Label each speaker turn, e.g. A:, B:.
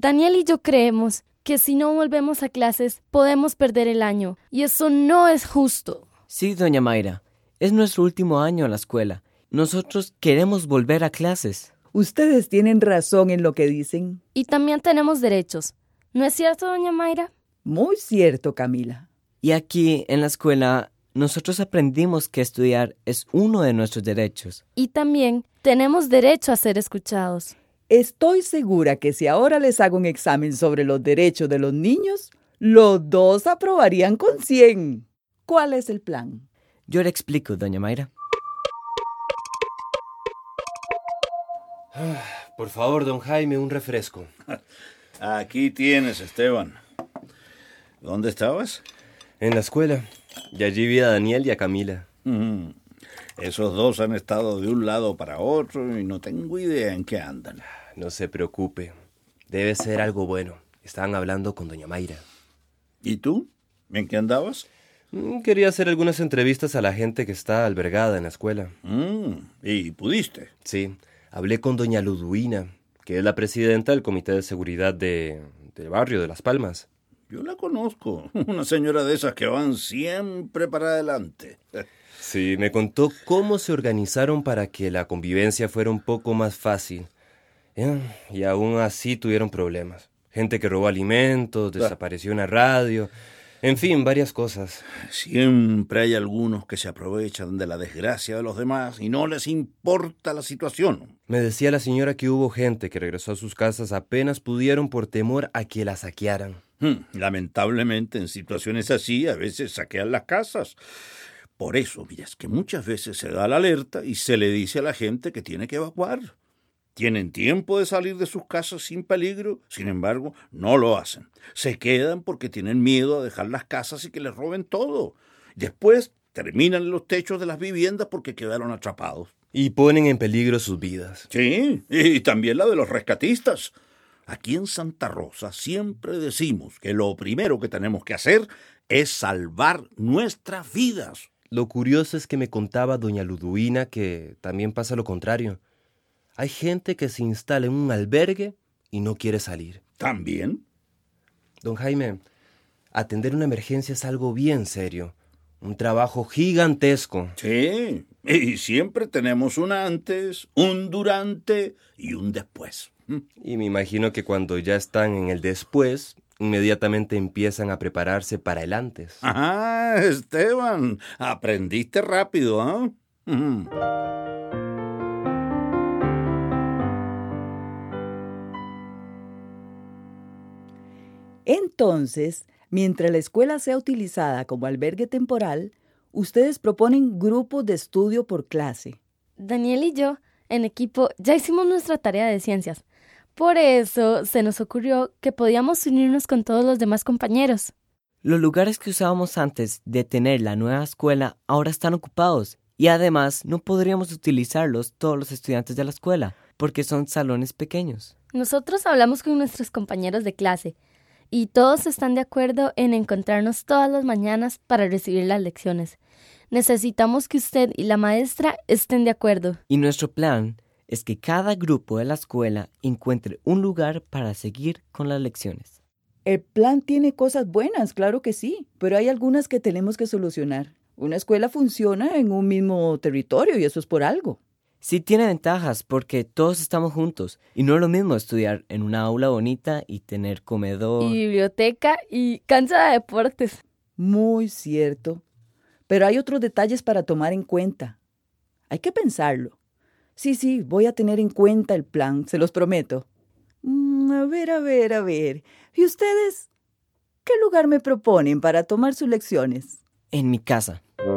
A: Daniel y yo creemos que si no volvemos a clases, podemos perder el año. Y eso no es justo.
B: Sí, doña Mayra. Es nuestro último año en la escuela. Nosotros queremos volver a clases.
C: Ustedes tienen razón en lo que dicen.
A: Y también tenemos derechos. ¿No es cierto, doña Mayra?
C: Muy cierto, Camila.
B: Y aquí, en la escuela, nosotros aprendimos que estudiar es uno de nuestros derechos.
A: Y también tenemos derecho a ser escuchados.
C: Estoy segura que si ahora les hago un examen sobre los derechos de los niños, los dos aprobarían con 100. ¿Cuál es el plan?
B: Yo le explico, doña Mayra.
D: Por favor, don Jaime, un refresco.
E: Aquí tienes, Esteban. ¿Dónde estabas?
D: En la escuela. Y allí vi a Daniel y a Camila.
E: Esos dos han estado de un lado para otro y no tengo idea en qué andan.
D: No se preocupe. Debe ser algo bueno. Estaban hablando con doña Mayra.
E: ¿Y tú? ¿En qué andabas?
D: Quería hacer algunas entrevistas a la gente que está albergada en la escuela.
E: ¿Y pudiste?
D: Sí. Hablé con doña Ludwina, que es la presidenta del Comité de Seguridad del barrio de Las Palmas.
E: Yo la conozco. Una señora de esas que van siempre para adelante.
D: Sí, me contó cómo se organizaron para que la convivencia fuera un poco más fácil. Y aún así tuvieron problemas. Gente que robó alimentos, desapareció una radio, en fin, varias cosas.
E: Siempre hay algunos que se aprovechan de la desgracia de los demás y no les importa la situación.
D: Me decía la señora que hubo gente que regresó a sus casas apenas pudieron por temor a que la saquearan.
E: Lamentablemente, en situaciones así, a veces saquean las casas. Por eso, mira, es que muchas veces se da la alerta y se le dice a la gente que tiene que evacuar. Tienen tiempo de salir de sus casas sin peligro, sin embargo, no lo hacen. Se quedan porque tienen miedo a dejar las casas y que les roben todo. Después terminan en los techos de las viviendas porque quedaron atrapados.
D: Y ponen en peligro sus vidas.
E: Sí, y también la de los rescatistas. Aquí en Santa Rosa siempre decimos que lo primero que tenemos que hacer es salvar nuestras vidas.
D: Lo curioso es que me contaba doña Ludwina que también pasa lo contrario. Hay gente que se instala en un albergue y no quiere salir.
E: ¿También?
D: Don Jaime, atender una emergencia es algo bien serio. Un trabajo gigantesco.
E: Sí, y siempre tenemos un antes, un durante y un después.
D: Y me imagino que cuando ya están en el después, inmediatamente empiezan a prepararse para el antes.
E: Ah, Esteban, aprendiste rápido, ¿ah?
C: Entonces, mientras la escuela sea utilizada como albergue temporal, ustedes proponen grupos de estudio por clase.
A: Daniel y yo, en equipo, ya hicimos nuestra tarea de ciencias. Por eso se nos ocurrió que podíamos unirnos con todos los demás compañeros.
B: Los lugares que usábamos antes de tener la nueva escuela ahora están ocupados y además no podríamos utilizarlos todos los estudiantes de la escuela porque son salones pequeños.
A: Nosotros hablamos con nuestros compañeros de clase y todos están de acuerdo en encontrarnos todas las mañanas para recibir las lecciones. Necesitamos que usted y la maestra estén de acuerdo.
B: Y nuestro plan es que cada grupo de la escuela encuentre un lugar para seguir con las lecciones.
C: El plan tiene cosas buenas, claro que sí, pero hay algunas que tenemos que solucionar. Una escuela funciona en un mismo territorio y eso es por algo.
B: Sí tiene ventajas porque todos estamos juntos y no es lo mismo estudiar en una aula bonita y tener comedor.
A: Y biblioteca y cancha de deportes.
C: Muy cierto. Pero hay otros detalles para tomar en cuenta. Hay que pensarlo. Sí, voy a tener en cuenta el plan, se los prometo. A ver. ¿Y ustedes? ¿Qué lugar me proponen para tomar sus lecciones?
B: En mi casa.